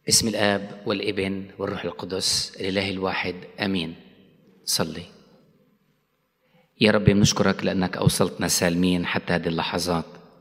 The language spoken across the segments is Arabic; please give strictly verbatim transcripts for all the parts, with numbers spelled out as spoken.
باسم الآب والابن والروح القدس الإله الواحد آمين. صلي. يا رب نشكرك لأنك أوصلتنا سالمين حتى هذه اللحظات.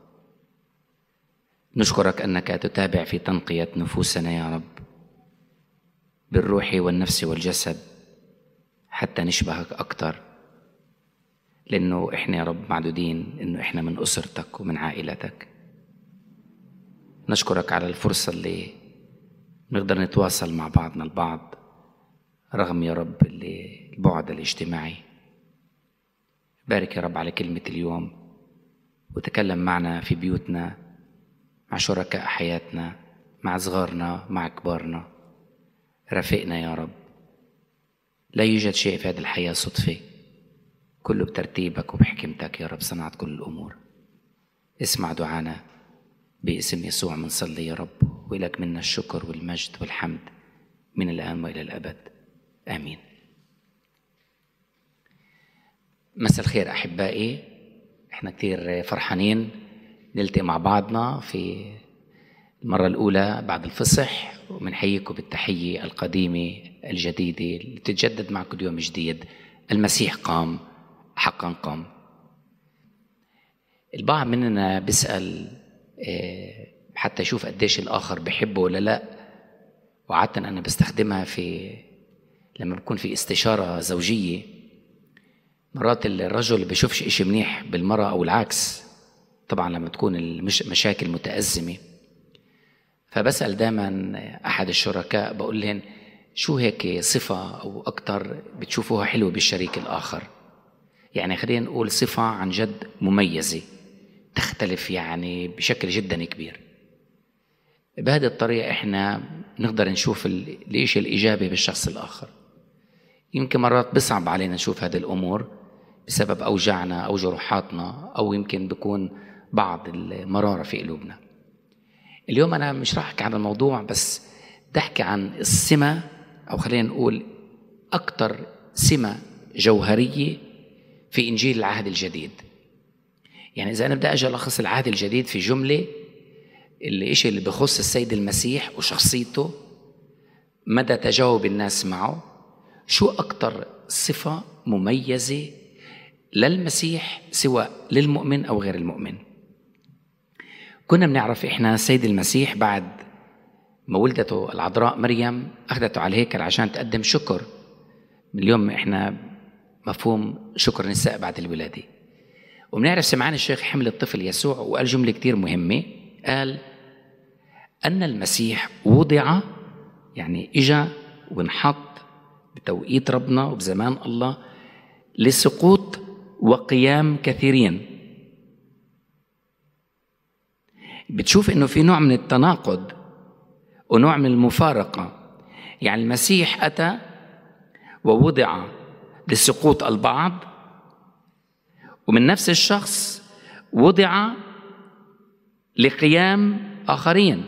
نشكرك أنك تتابع في تنقية نفوسنا يا رب بالروح والنفس والجسد حتى نشبهك أكتر، لأنه إحنا يا رب معدودين إنه إحنا من أسرتك ومن عائلتك. نشكرك على الفرصة اللي نقدر نتواصل مع بعضنا البعض رغم يا رب اللي البعد الاجتماعي. بارك يا رب على كلمة اليوم وتكلم معنا في بيوتنا، مع شركاء حياتنا، مع صغارنا، مع كبارنا. رافقنا يا رب. لا يوجد شيء في هذه الحياة صدفة، كله بترتيبك وبحكمتك يا رب صنعت كل الأمور. اسمع دعانا باسم يسوع منصلي يا رب، وإلك منا الشكر والمجد والحمد من الآن وإلى الأبد آمين. مساء الخير أحبائي، احنا كتير فرحانين نلتقي مع بعضنا في المرة الأولى بعد الفصح، ومنحييكم بالتحية القديمة الجديدة اللي تتجدد معكم يوم جديد. المسيح قام، حقا قام. البعض مننا بيسأل حتى يشوف قديش الآخر بحبه ولا لا، وعادة أنا بستخدمها في لما بكون في استشارة زوجية. مرات الرجل بيشوفش إشي منيح بالمرأة أو العكس، طبعا لما تكون المشاكل متأزمة. فبسأل دائما أحد الشركاء بقول لهم شو هيك صفة أو أكتر بتشوفوها حلوة بالشريك الآخر، يعني خلينا نقول صفة عن جد مميزة تختلف يعني بشكل جدا كبير. بهذه الطريقة إحنا نقدر نشوف الإشي الإيجابي بالشخص الآخر. يمكن مرات بصعب علينا نشوف هذه الأمور بسبب أوجاعنا أو جروحاتنا، أو يمكن بيكون بعض المرارة في قلوبنا. اليوم أنا مش راح أحكي عن الموضوع، بس بدي أحكي عن السمة، أو خلينا نقول أكتر سمة جوهرية في إنجيل العهد الجديد. يعني إذا أنا بدي أجي ألخص العهد الجديد في جملة، الإشي اللي بخص السيد المسيح وشخصيته، مدى تجاوب الناس معه، شو أكتر صفة مميزة للمسيح سواء للمؤمن أو غير المؤمن. كنا بنعرف إحنا السيد المسيح بعد ما ولدته العذراء مريم أخذته على الهيكل عشان تقدم شكر. من اليوم إحنا مفهوم شكر النساء بعد الولادة. وبنعرف سمعان الشيخ حمل الطفل يسوع وقال جملة كتير مهمة، قال أن المسيح وضع، يعني إجا ونحط بتوقيت ربنا وبزمان الله لسقوط وقيام كثيرين. بتشوف إنه في نوع من التناقض ونوع من المفارقة. يعني المسيح أتى ووضع لسقوط البعض، ومن نفس الشخص وضع لقيام آخرين.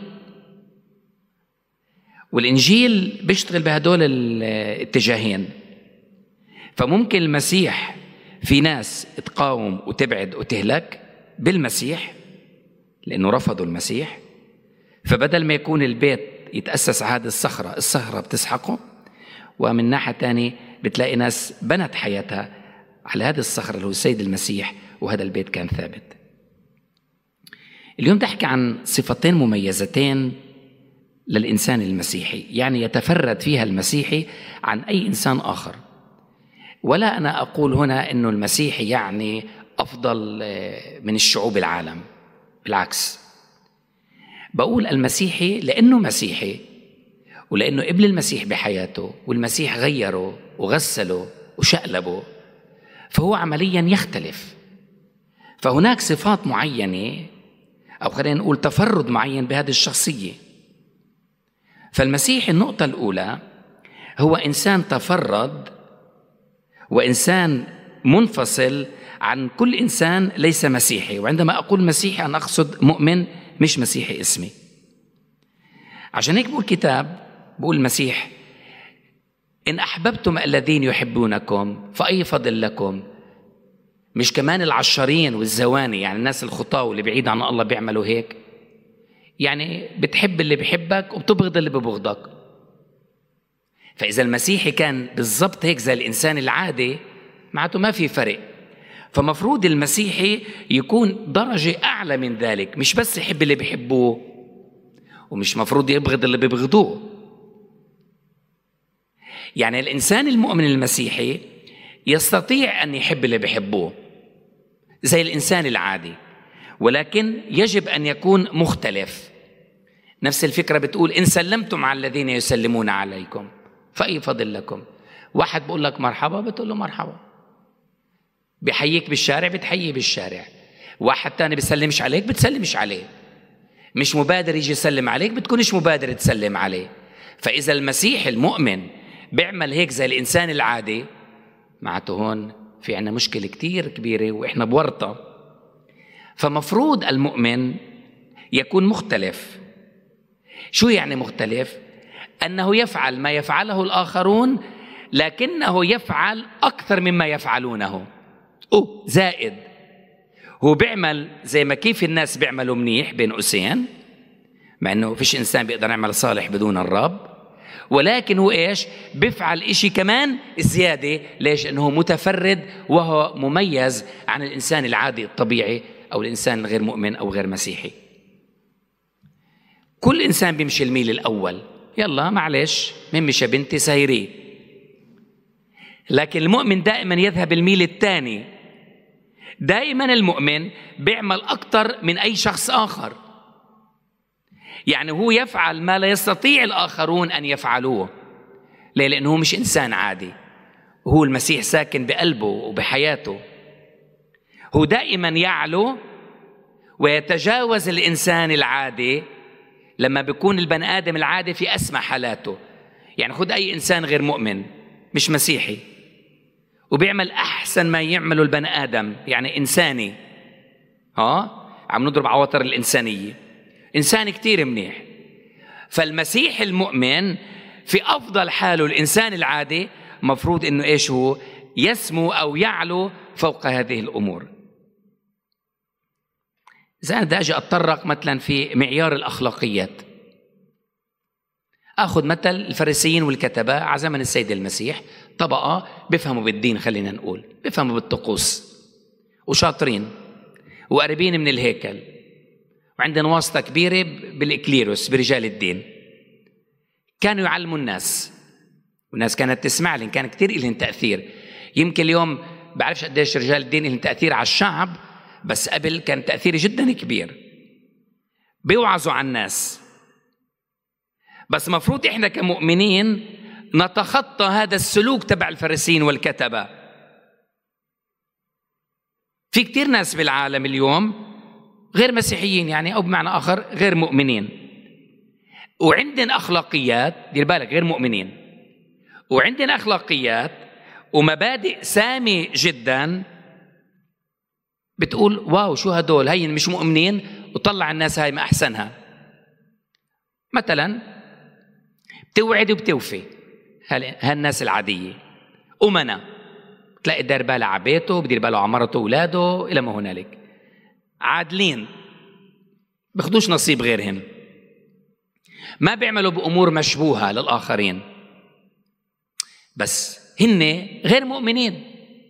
والإنجيل بيشتغل بهدول الاتجاهين. فممكن المسيح في ناس تقاوم وتبعد وتهلك بالمسيح لأنه رفضوا المسيح، فبدل ما يكون البيت يتأسس على هذه الصخرة، الصخرة بتسحقه. ومن ناحية تانية بتلاقي ناس بنت حياتها على هذه الصخرة اللي هو السيد المسيح، وهذا البيت كان ثابت. اليوم تحكي عن صفتين مميزتين للإنسان المسيحي، يعني يتفرد فيها المسيحي عن أي إنسان آخر. ولا أنا أقول هنا أنه المسيحي يعني أفضل من الشعوب العالم، بالعكس. بقول المسيحي لأنه مسيحي، ولأنه قبل المسيح بحياته والمسيح غيره وغسله وشقلبه، فهو عمليا يختلف. فهناك صفات معينة، أو خلينا نقول تفرد معين بهذه الشخصية. فالمسيح النقطة الأولى هو إنسان تفرد وإنسان منفصل عن كل إنسان ليس مسيحي. وعندما أقول مسيحي أنا أقصد مؤمن، مش مسيحي اسمي. عشان هيك بقول كتاب، بقول المسيح إن أحببتم الذين يحبونكم فأي فضل لكم. مش كمان العشرين والزواني، يعني الناس الخطاة واللي بعيد عن الله بيعملوا هيك. يعني بتحب اللي بيحبك وبتبغض اللي ببغضك. فإذا المسيحي كان بالضبط هيك زي الإنسان العادي معناته ما في فرق. فمفروض المسيحي يكون درجة أعلى من ذلك، مش بس يحب اللي بيحبوه ومش مفروض يبغض اللي بيبغضوه. يعني الإنسان المؤمن المسيحي يستطيع أن يحب اللي بيحبوه زي الإنسان العادي، ولكن يجب أن يكون مختلف. نفس الفكرة بتقول إن سلمتم على الذين يسلمون عليكم فأي فضل لكم. واحد بقول لك مرحبا بتقول له مرحبا، بيحييك بالشارع بتحييه بالشارع، واحد تاني بيسلمش عليك بتسلمش عليه، مش مبادر يجي يسلم عليك بتكونش مبادر تسلم عليه. فإذا المسيح المؤمن بيعمل هيك زي الإنسان العادي معناته هون في عنا مشكلة كتير كبيرة وإحنا بورطة. فمفروض المؤمن يكون مختلف. شو يعني مختلف؟ أنه يفعل ما يفعله الآخرون لكنه يفعل أكثر مما يفعلونه. أوه زائد، هو بيعمل زي ما كيف الناس بيعملوا منيح بين قوسين، مع أنه فيش إنسان بيقدر يعمل صالح بدون الرب، ولكن هو إيش بيفعل إشي كمان زيادة. ليش؟ أنه متفرد وهو مميز عن الإنسان العادي الطبيعي أو الإنسان الغير مؤمن أو غير مسيحي. كل إنسان بيمشي الميل الأول، يلا معلش ممشي بنتي سيري، لكن المؤمن دائما يذهب الميل الثاني. دائما المؤمن بيعمل أكثر من أي شخص آخر، يعني هو يفعل ما لا يستطيع الآخرون أن يفعلوه. ليه؟ لأنه مش إنسان عادي، هو المسيح ساكن بقلبه وبحياته. هو دائما يعلو ويتجاوز الإنسان العادي لما بيكون البني آدم العادي في أسمى حالاته. يعني خد أي إنسان غير مؤمن مش مسيحي وبيعمل أحسن ما يعمله البني آدم، يعني إنساني، ها عم نضرب عواطر الإنسانية، إنسان كتير منيح. فالمسيح المؤمن في أفضل حاله الإنسان العادي مفروض إنه إيش هو يسمو أو يعلو فوق هذه الأمور. إذا أنا بدي أجي أتطرق مثلا في معيار الأخلاقيات، أخذ مثل الفريسيين والكتبة على زمن السيد المسيح، طبقة بيفهموا بالدين، خلينا نقول بيفهموا بالطقوس وشاطرين وقريبين من الهيكل، وعندنا واسطة كبيرة بالإكليروس برجال الدين. كانوا يعلموا الناس والناس كانت تسمع لهم، كان كتير إلهم تأثير. يمكن اليوم بعرفش قديش رجال الدين إلهم تأثير على الشعب، بس قبل كان تأثير جدا كبير، بيوعظوا عن الناس. بس مفروض إحنا كمؤمنين نتخطى هذا السلوك تبع الفريسيين والكتبة. في كتير ناس بالعالم اليوم غير مسيحيين، يعني أو بمعنى آخر غير مؤمنين، وعندنا أخلاقيات، دير بالك غير مؤمنين، وعندنا أخلاقيات ومبادئ سامي جدا بتقول واو شو هدول، هاي مش مؤمنين وطلع الناس هاي ما أحسنها. مثلا بتوعد وبتوفي هالناس العادية، أمنا تلاقي دار باله على بيته، بدير باله على مرته وأولاده إلى ما هنالك، عادلين بياخدوش نصيب غيرهم، ما بيعملوا بأمور مشبوهة للآخرين، بس هن غير مؤمنين.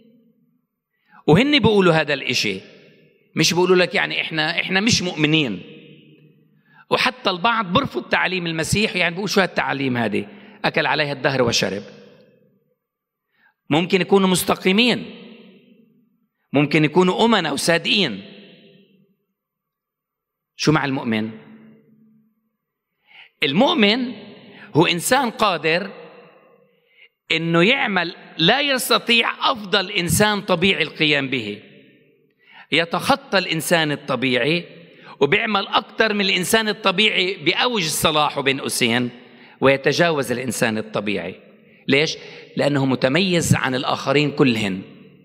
وهن بيقولوا هذا الإشي، مش بيقولوا لك يعني إحنا إحنا مش مؤمنين. وحتى البعض برفض تعليم المسيح، يعني بيقول شو هالتعليم هذه، أكل عليها الدهر وشرب. ممكن يكونوا مستقيمين، ممكن يكونوا أمنا وصادقين. شو مع المؤمن؟ المؤمن هو إنسان قادر إنه يعمل لا يستطيع أفضل إنسان طبيعي القيام به، يتخطى الإنسان الطبيعي وبيعمل أكثر من الإنسان الطبيعي بأوج الصلاح بين قوسين، ويتجاوز الإنسان الطبيعي. ليش؟ لأنه متميز عن الآخرين كلهن.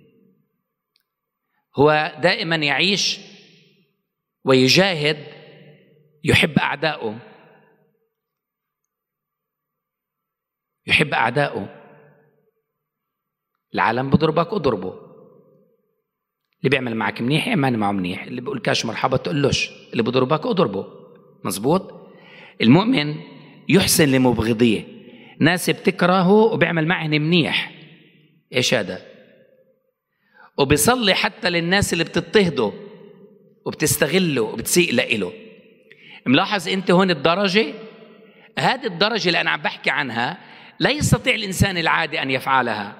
هو دائما يعيش ويجاهد، يحب أعدائه، يحب أعدائه. العالم بضربك اضربه، اللي بيعمل معك منيح اعمل معه منيح، اللي بيقول كاش مرحبا تقولوش، اللي بضربك اضربه، مظبوط؟ المؤمن يحسن لمبغضيه، ناس بتكرهه وبيعمل معهن منيح، ايش هذا؟ وبيصلي حتى للناس اللي بتضطهده وبتستغله وبتسيء لإله. ملاحظ انت هون الدرجة؟ هذه الدرجة اللي انا عم بحكي عنها لا يستطيع الانسان العادي ان يفعلها.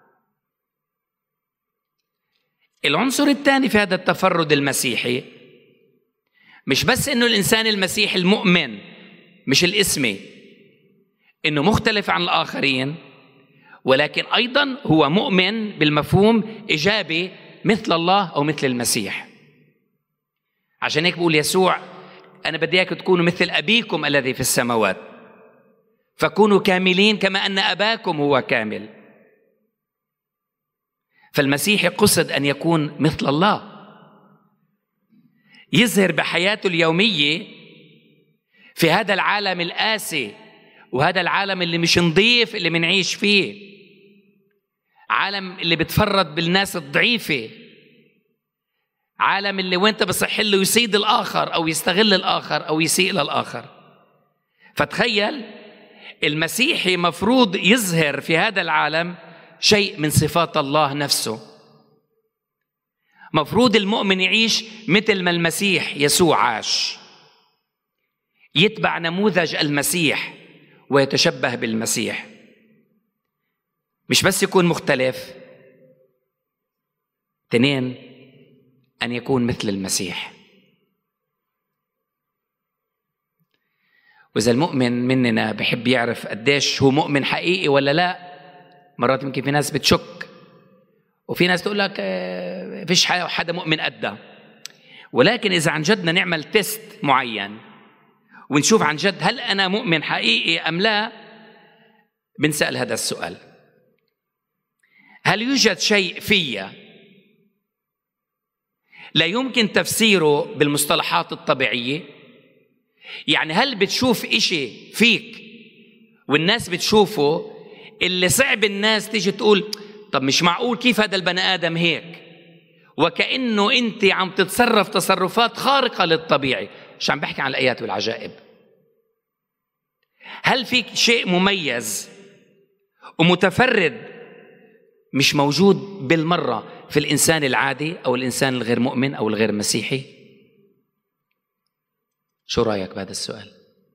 العنصر الثاني في هذا التفرد المسيحي مش بس انه الانسان المسيحي المؤمن مش الاسمي انه مختلف عن الاخرين، ولكن ايضا هو مؤمن بالمفهوم ايجابي مثل الله او مثل المسيح. عشان هيك بقول يسوع انا بدي اياكم تكونوا مثل ابيكم الذي في السماوات، فكونوا كاملين كما ان اباكم هو كامل. فالمسيح قصد ان يكون مثل الله، يظهر بحياته اليوميه في هذا العالم القاسي وهذا العالم اللي مش نظيف اللي منعيش فيه، عالم اللي بتفرد بالناس الضعيفة، عالم اللي وانت بصح له يصيد الآخر أو يستغل الآخر أو يسيء للآخر. فتخيل المسيحي مفروض يظهر في هذا العالم شيء من صفات الله نفسه. مفروض المؤمن يعيش مثل ما المسيح يسوع عاش، يتبع نموذج المسيح ويتشبه بالمسيح، مش بس يكون مختلف، اثنين أن يكون مثل المسيح. وإذا المؤمن مننا بحب يعرف قديش هو مؤمن حقيقي ولا لا، مرات يمكن في ناس بتشك وفي ناس تقول لك فيش حدا مؤمن قده، ولكن إذا عن جدنا نعمل تيست معين ونشوف عن جد هل أنا مؤمن حقيقي أم لا، بنسأل هذا السؤال: هل يوجد شيء فيا لا يمكن تفسيره بالمصطلحات الطبيعية؟ يعني هل بتشوف إشي فيك والناس بتشوفه اللي صعب الناس تيجي تقول طب مش معقول كيف هذا البني آدم هيك، وكأنه أنت عم تتصرف تصرفات خارقة للطبيعي؟ مش عم بحكي عن الآيات والعجائب. هل فيك شيء مميز ومتفرد مش موجود بالمرة في الإنسان العادي أو الإنسان الغير مؤمن أو الغير مسيحي؟ شو رأيك بهذا السؤال؟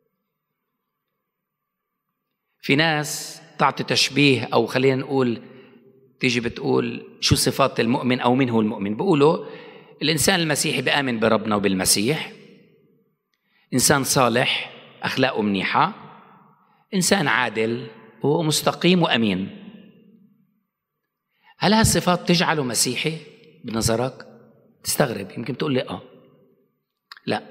في ناس تعطي تشبيه، أو خلينا نقول تيجي بتقول شو صفات المؤمن أو من هو المؤمن. بقولوا الإنسان المسيحي بآمن بربنا وبالمسيح، إنسان صالح أخلاقه منيحة، إنسان عادل ومستقيم وأمين. هل هالصفات تجعله مسيحي بنظرك؟ تستغرب، يمكن تقول لي آه لا.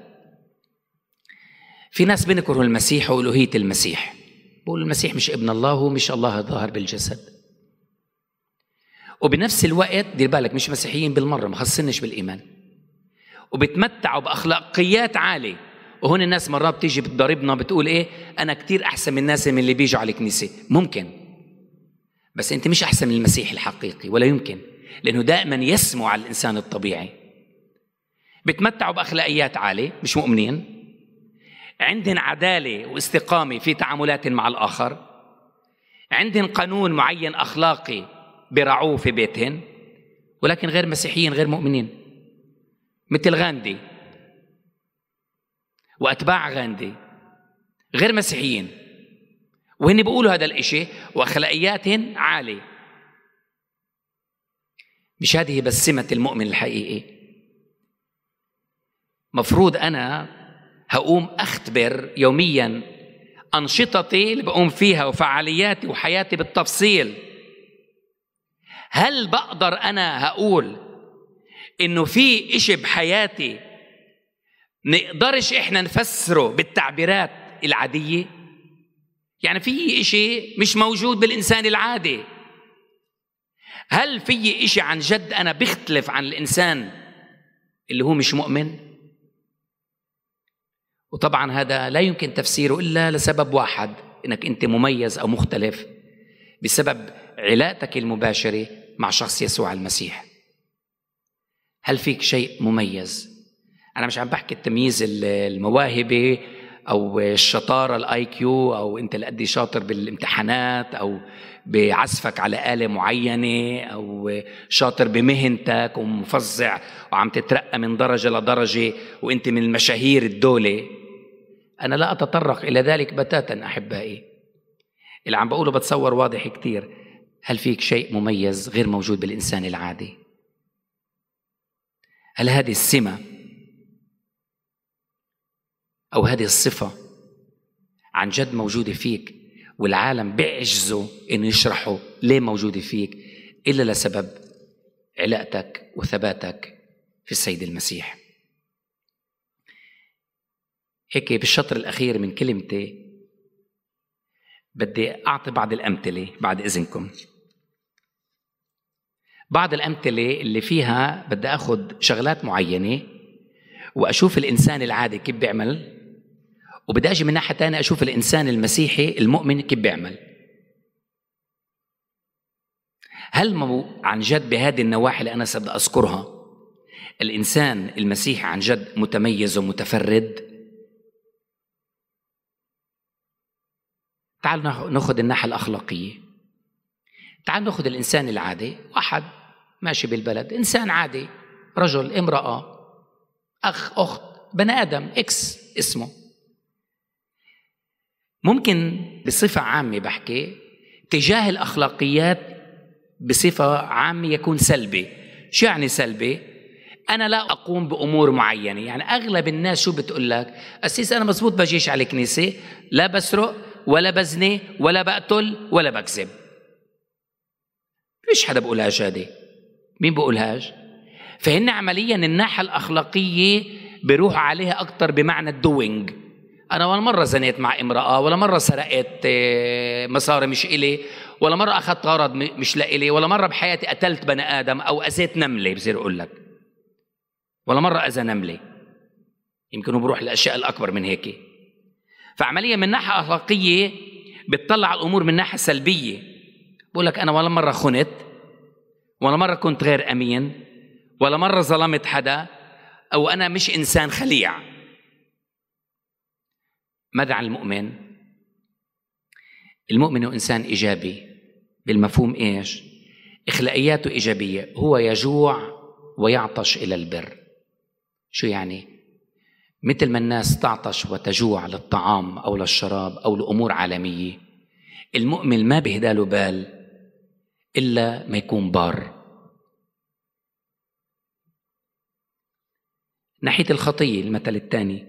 في ناس بينكروا المسيح وألوهية المسيح، بقول المسيح مش ابن الله، هو مش الله الظاهر بالجسد. وبنفس الوقت دير بالك مش مسيحيين بالمرة، ما خصنش بالإيمان، وبتمتعوا بأخلاقيات عالية. وهون الناس مرات بتيجي بتضربنا بتقول إيه أنا كتير أحسن من الناس من اللي بيجوا على الكنيسة. ممكن، بس أنت مش أحسن من المسيح الحقيقي، ولا يمكن، لأنه دائما يسمو على الإنسان الطبيعي. بتمتعوا بأخلاقيات عالية، مش مؤمنين، عندهم عدالة واستقامة في تعاملاتهم مع الآخر، عندهم قانون معين أخلاقي برعوه في بيتهم، ولكن غير مسيحيين غير مؤمنين، مثل غاندي وأتباع غاندي، غير مسيحيين وهن بيقولوا هذا الإشي وأخلاقياتهم عالية. مش هذه بس سمة المؤمن الحقيقي. مفروض أنا هقوم أختبر يوميا أنشطتي اللي بقوم فيها وفعالياتي وحياتي بالتفصيل. هل بقدر أنا هقول إنه في إشي بحياتي نقدرش إحنا نفسره بالتعبيرات العادية؟ يعني في إشي مش موجود بالإنسان العادي. هل في إشي عن جد أنا بختلف عن الإنسان اللي هو مش مؤمن؟ وطبعا هذا لا يمكن تفسيره إلا لسبب واحد، إنك أنت مميز أو مختلف بسبب علاقتك المباشرة مع شخص يسوع المسيح. هل فيك شيء مميز؟ أنا مش عم بحكي التمييز المواهبي أو الشطارة الآي كيو، أو أنت اللي قدي شاطر بالامتحانات، أو بعزفك على آلة معينة، أو شاطر بمهنتك ومفزع وعم تترقى من درجة لدرجة وأنت من المشاهير الدولة. أنا لا أتطرق إلى ذلك بتاتا أحبائي. اللي عم بقوله بتصور واضح كتير. هل فيك شيء مميز غير موجود بالإنسان العادي؟ هل هذه السمة أو هذه الصفة عن جد موجودة فيك والعالم بيعجزوا إنه يشرحوا ليه موجودة فيك إلا لسبب علاقتك وثباتك في السيد المسيح؟ هيك بالشطر الأخير من كلمتي بدي أعطي بعض الأمثلة بعد إذنكم. بعض الأمثلة اللي فيها بدي أخذ شغلات معينة وأشوف الإنسان العادي كيف بيعمل، وبدي أجي من ناحية تانية أشوف الإنسان المسيحي المؤمن كيف بيعمل. هل عن جد بهذه النواحي اللي أنا سأبدأ أذكرها الإنسان المسيحي عن جد متميز ومتفرد؟ تعال نأخذ الناحية الأخلاقية. تعال نأخذ الإنسان العادي، واحد ماشي بالبلد، إنسان عادي، رجل، امرأة، أخ، أخت، بني آدم إكس اسمه. ممكن بصفة عامة بحكي تجاه الأخلاقيات بصفة عامة يكون سلبي. شو يعني سلبي؟ أنا لا أقوم بأمور معينة. يعني أغلب الناس شو بتقول لك؟ أسيس أنا مزبوط بجيش على الكنيسة، لا بسرق ولا بزني ولا بقتل ولا بكذب. ليش حدا بقولهاش هذه؟ مين بقولهاش؟ فهن عمليا الناحية الأخلاقية بيروح عليها أكتر بمعنى الدوينج. أنا ولا مرة زنيت مع امرأة، ولا مرة سرقت مصاري مش إلي، ولا مرة أخذت غرض مش لإلي، ولا مرة بحياتي قتلت بني آدم أو أذيت نملة. بصير أقول لك ولا مرة أذى نملة. يمكن هو بروح للأشياء الأكبر من هيك. فعمليا من ناحية أخلاقية بتطلع الأمور من ناحية سلبية. بقول لك أنا ولا مرة خنت، ولا مرة كنت غير أمين، ولا مرة ظلمت حدا، أو أنا مش إنسان خليع. ماذا عن المؤمن؟ المؤمن هو إنسان إيجابي بالمفهوم إيش؟ إخلاقياته إيجابية. هو يجوع ويعطش إلى البر. شو يعني؟ مثل ما الناس تعطش وتجوع للطعام أو للشراب أو لأمور عالمية، المؤمن ما بيهداله بال إلا ما يكون بار. ناحية الخطية المثل الثاني،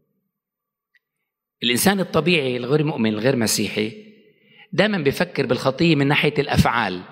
الإنسان الطبيعي الغير مؤمن الغير مسيحي دائما بيفكر بالخطية من ناحية الأفعال.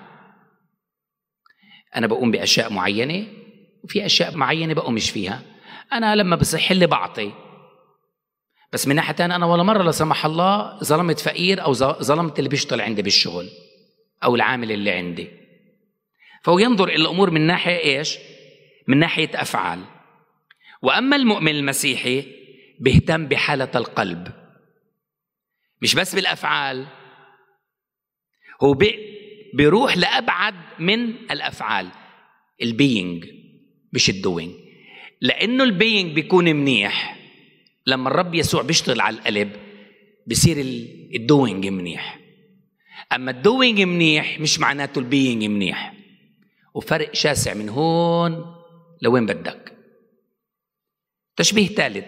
أنا بقوم بأشياء معينة وفي أشياء معينة بقومش فيها. أنا لما بصح لي بعطي، بس من ناحية أنا ولا مرة لا سمح الله ظلمت فقير أو ظلمت اللي بيشتغل عندي بالشغل أو العامل اللي عندي. فهو ينظر إلى الأمور من ناحية إيش؟ من ناحية أفعال. وأما المؤمن المسيحي بيهتم بحالة القلب، مش بس بالأفعال. هو بي بيروح لأبعد من الأفعال، البينج مش الدوينج. لأنه البينج بيكون منيح لما الرب يسوع بيشتغل على القلب، بيصير الدوينج منيح. أما الدوينج منيح مش معناته البينج منيح، وفرق شاسع من هون لوين بدك. تشبيه ثالث،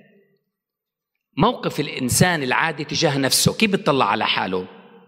موقف الإنسان العادي تجاه نفسه. كيف بيطلع على حاله؟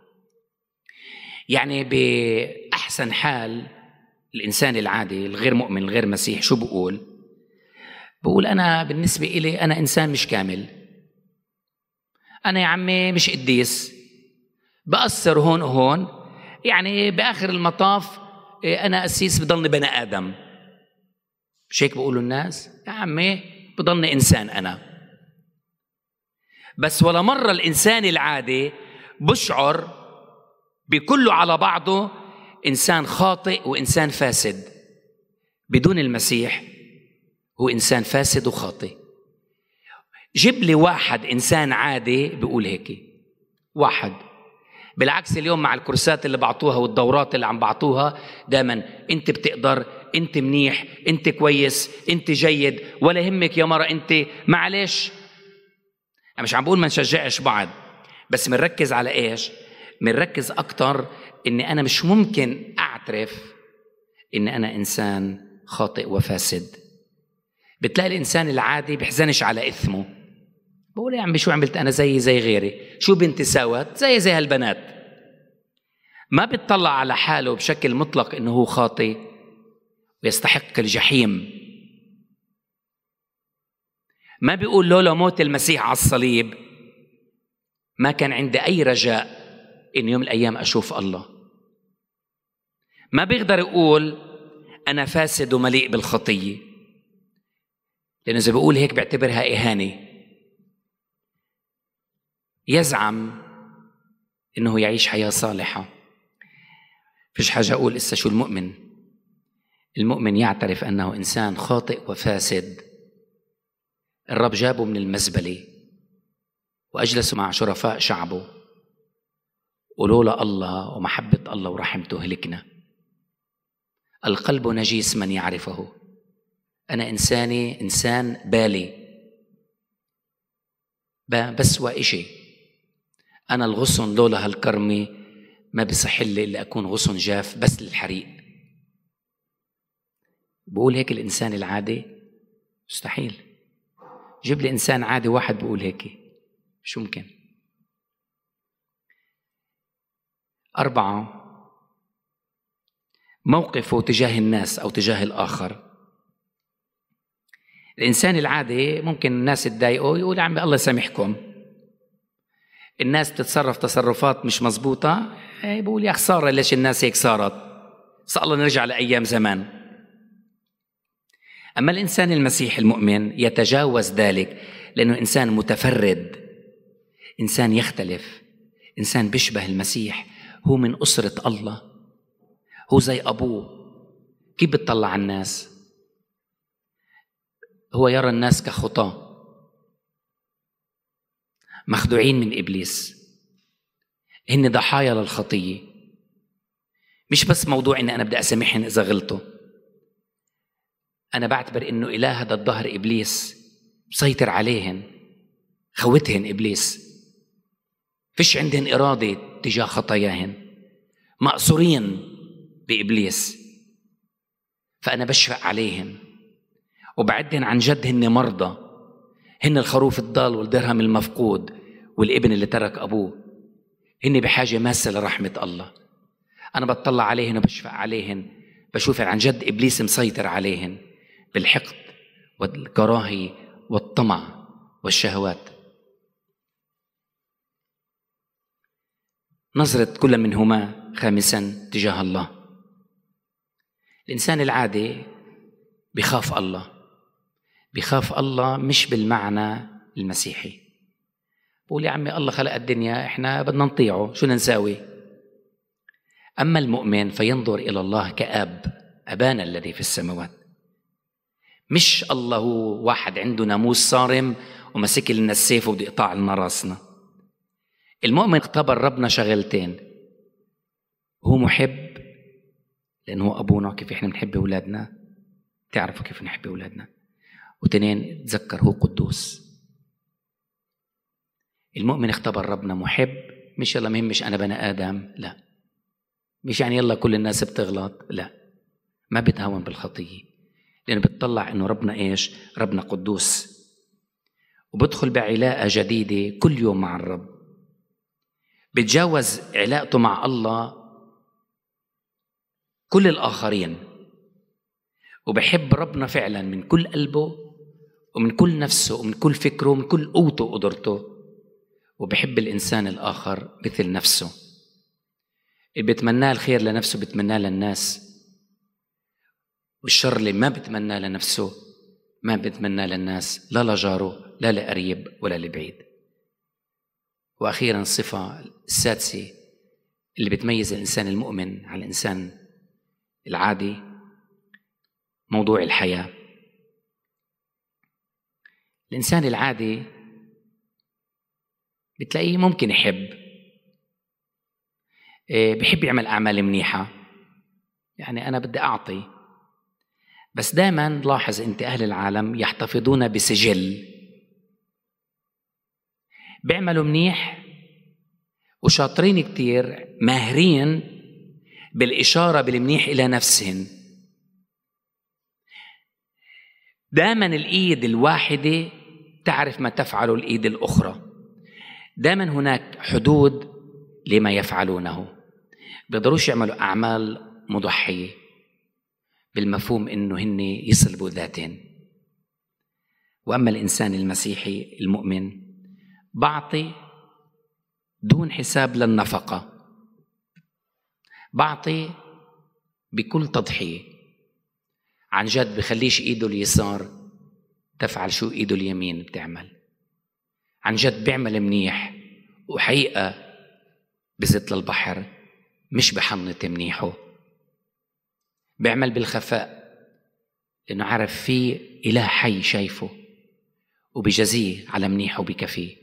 يعني بأحسن حال الإنسان العادي الغير مؤمن الغير مسيح شو بقول؟ بقول أنا بالنسبة إلي أنا إنسان مش كامل، أنا يا عمي مش قديس، بأثر هون وهون، يعني بآخر المطاف أنا أسيس بضلني بني آدم. مش هيك بقولوا الناس؟ يا عمي بضلني إنسان أنا. بس ولا مرة الإنسان العادي بشعر بكله على بعضه إنسان خاطئ وإنسان فاسد. بدون المسيح هو إنسان فاسد وخاطئ. جيب لي واحد إنسان عادي بيقول هيك، واحد. بالعكس اليوم مع الكورسات اللي بعطوها والدورات اللي عم بعطوها دائما أنت بتقدر أنت منيح، أنت كويس، أنت جيد، ولا يهمك يا مرة أنت معلش. أنا مش عم بقول ما نشجعش بعض، بس منركز على إيش؟ منركز أكتر إني أنا مش ممكن أعترف إن أنا إنسان خاطئ وفاسد. بتلاقي الإنسان العادي بيحزنش على إثمه، بقول يا عمي شو عملت أنا؟ زي زي غيري. شو بنتي ساوت؟ زي زي هالبنات. ما بيطلع على حاله بشكل مطلق إنه هو خاطئ ويستحق الجحيم. ما بيقول لولا موت المسيح على الصليب ما كان عندي أي رجاء إن يوم الأيام أشوف الله. ما بيقدر يقول أنا فاسد ومليء بالخطية، لأنه إذا بيقول هيك بيعتبرها إهانة. يزعم إنه يعيش حياة صالحة. فيش حاجة أقول إسا شو المؤمن. المؤمن يعترف أنه إنسان خاطئ وفاسد. الرب جابه من المزبلة وأجلسوا مع شرفاء شعبه، ولولا الله ومحبة الله ورحمته هلكنا. القلب نجيس من يعرفه. أنا إنساني إنسان بالي بسوى إشي. أنا الغصن لولا هالكرمي ما بيصح لي إلا أكون غصن جاف بس للحريق. بقول هيك الإنسان العادي؟ مستحيل. جيب لي إنسان عادي واحد بقول هيك، مش ممكن. أربعة، موقفه تجاه الناس أو تجاه الآخر. الإنسان العادي ممكن الناس تضايقه يقول يا عمي الله يسامحكم. الناس تتصرف تصرفات مش مزبوطة بقول يا خسارة ليش الناس هيك صارت، صار الله نرجع لأيام زمان. أما الإنسان المسيح المؤمن يتجاوز ذلك، لأنه إنسان متفرد، إنسان يختلف، إنسان بيشبه المسيح. هو من أسرة الله، هو زي أبوه. كيف بتطلع على الناس؟ هو يرى الناس كخطاة مخدوعين من إبليس، هن ضحايا للخطية. مش بس موضوع إن أنا بدي أسامحهم إذا غلطوا، أنا بعتبر إنه إله هذا الظهر إبليس مسيطر عليهن، خوتهن إبليس، فيش عندهن إرادة تجاه خطاياهن، مأسورين بإبليس. فأنا بشفق عليهن وبعدهن عن جد هن مرضى، هن الخروف الضال والدرهم المفقود والابن اللي ترك أبوه، هن بحاجة ماسة لرحمة الله. أنا بطلع عليهن وبشفق عليهن، بشوف عن جد إبليس مسيطر عليهن بالحقد والكراهية والطمع والشهوات. نظرة كل منهما خامسا تجاه الله. الإنسان العادي بيخاف الله، بيخاف الله مش بالمعنى المسيحي. بقول يا عمي الله خلق الدنيا احنا بدنا نطيعه، شو نساوي؟ أما المؤمن فينظر إلى الله كأب، أبانا الذي في السماوات. مش الله هو واحد عنده ناموس صارم ومسك لنا السيف وبده يقطع لنا راسنا. المؤمن اختبر ربنا شغلتين: هو محب لأنه هو أبونا، كيف إحنا بنحب أولادنا، تعرفوا كيف نحب أولادنا. وتنين تذكر هو قدوس. المؤمن اختبر ربنا محب، مش يلا مهمش أنا بني آدم، لا، مش يعني يلا كل الناس بتغلط، لا، ما بتهون بالخطية، لأنه بتطلع إنه ربنا إيش؟ ربنا قدوس. وبدخل بعلاقة جديدة كل يوم مع الرب، بتجاوز علاقته مع الله كل الآخرين، وبحب ربنا فعلا من كل قلبه ومن كل نفسه ومن كل فكره ومن كل قوته وقدرته، وبحب الإنسان الآخر مثل نفسه. اللي بتمناه الخير لنفسه بتمناه للناس، والشر اللي ما بتمناه لنفسه ما بتمناه للناس، لا لجاره لا لقريب ولا لبعيد. وأخيرا الصفة السادسة اللي بتميز الإنسان المؤمن على الإنسان العادي، موضوع الحياة. الإنسان العادي بتلاقيه ممكن يحب، بيحب يعمل أعمال منيحة، يعني أنا بدي أعطي، بس دائما لاحظ أنت أهل العالم يحتفظون بسجل، بيعملوا منيح وشاطرين كتير، ماهرين بالإشارة بالمنيح إلى نفسهم. دائما الإيد الواحدة تعرف ما تفعل الإيد الأخرى، دائما هناك حدود لما يفعلونه. بيقدروش يعملوا أعمال مضحية بالمفهوم إنه هن يصلبوا ذاتين. وأما الإنسان المسيحي المؤمن بعطي دون حساب للنفقة، بعطي بكل تضحية، عن جد بخليش إيده اليسار تفعل شو إيده اليمين بتعمل، عن جد بيعمل منيح وحقيقة بزت للبحر، مش بحنط منيحه، بيعمل بالخفاء لأنه عارف فيه إله حي شايفه وبجزيه على منيحه وبكفيه.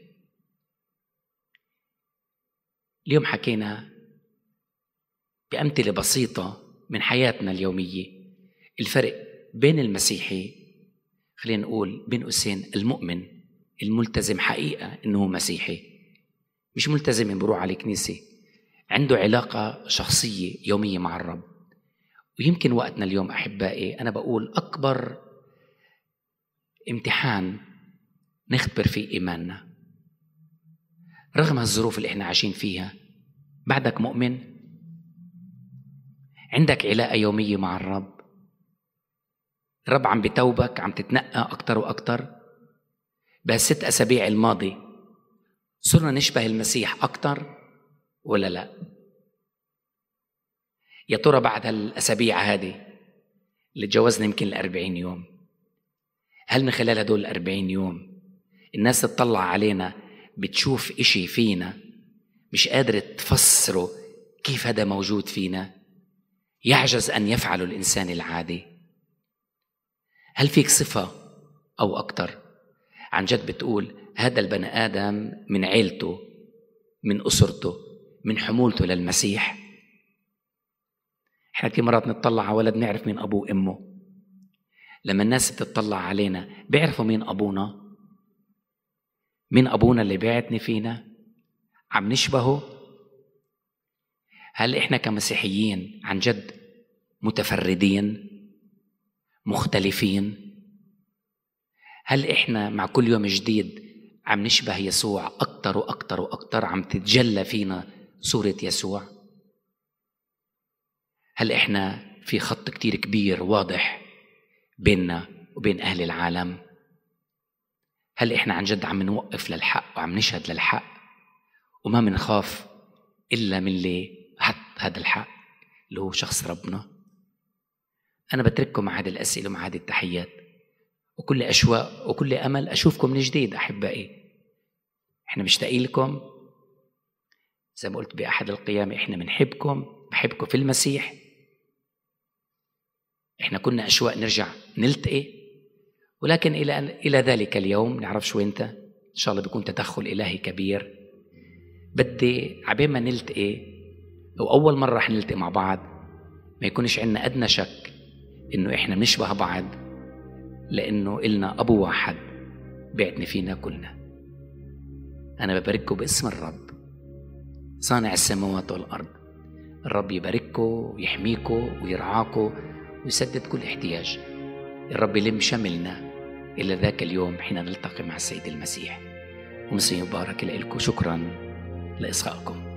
اليوم حكينا بأمثلة بسيطة من حياتنا اليومية الفرق بين المسيحي، خلينا نقول بين قوسين المؤمن الملتزم حقيقة إنه مسيحي، مش ملتزم بروح على الكنيسة، عنده علاقة شخصية يومية مع الرب. ويمكن وقتنا اليوم أحبائي أنا بقول أكبر امتحان نختبر فيه إيماننا رغم الظروف اللي إحنا عايشين فيها. بعدك مؤمن، عندك علاقة يومية مع الرب، الرب عم بتوبك، عم تتنقى أكتر وأكتر. بهالست أسابيع الماضي صرنا نشبه المسيح أكتر ولا لا؟ يا ترى بعد هالأسابيع هذه اللي تجاوزنا يمكن الأربعين يوم، هل من خلال هدول الأربعين يوم الناس تطلع علينا بتشوف إشي فينا مش قادرة تفسره كيف هذا موجود فينا يعجز أن يفعله الإنسان العادي؟ هل فيك صفة أو أكتر عن جد بتقول هذا البني آدم من عيلته، من أسرته، من حمولته للمسيح؟ احنا كثير مرات نتطلع على ولد نعرف مين أبوه وأمه. لما الناس بتطلع علينا بيعرفوا مين أبونا، مين أبونا اللي بيعتني فينا، عم نشبهه؟ هل إحنا كمسيحيين عن جد متفردين مختلفين؟ هل إحنا مع كل يوم جديد عم نشبه يسوع أكتر وأكتر وأكتر، عم تتجلى فينا صورة يسوع؟ هل إحنا في خط كتير كبير واضح بيننا وبين أهل العالم؟ هل إحنا عن جد عم نوقف للحق وعم نشهد للحق وما منخاف إلا من اللي حط هذا الحق اللي هو شخص ربنا؟ أنا بترككم مع هذه الأسئلة ومع هذه التحيات، وكل أشواق وكل أمل أشوفكم من جديد أحبائي. إحنا مشتاقين لكم زي ما قلت بأحد القيام، إحنا بنحبكم، بحبكم في المسيح. إحنا كنا أشواق نرجع نلتقي، ولكن إلى إلى ذلك اليوم نعرف شو أنت إن شاء الله بيكون تدخل إلهي كبير. بدي عبين ما نلتقي أو أول مرة رح نلتقي مع بعض ما يكونش عندنا أدنى شك إنه إحنا بنشبه بعض، لأنه إلنا أبو واحد بيعتني فينا كلنا. أنا ببارككم باسم الرب صانع السماوات والأرض. الرب يبارككم ويحميكم ويرعاكم ويسدد كل احتياج. الرب يلم شملنا إلى ذاك اليوم حين نلتقي مع السيد المسيح. ومسيح مبارك لكم. شكرا لإصغائكم.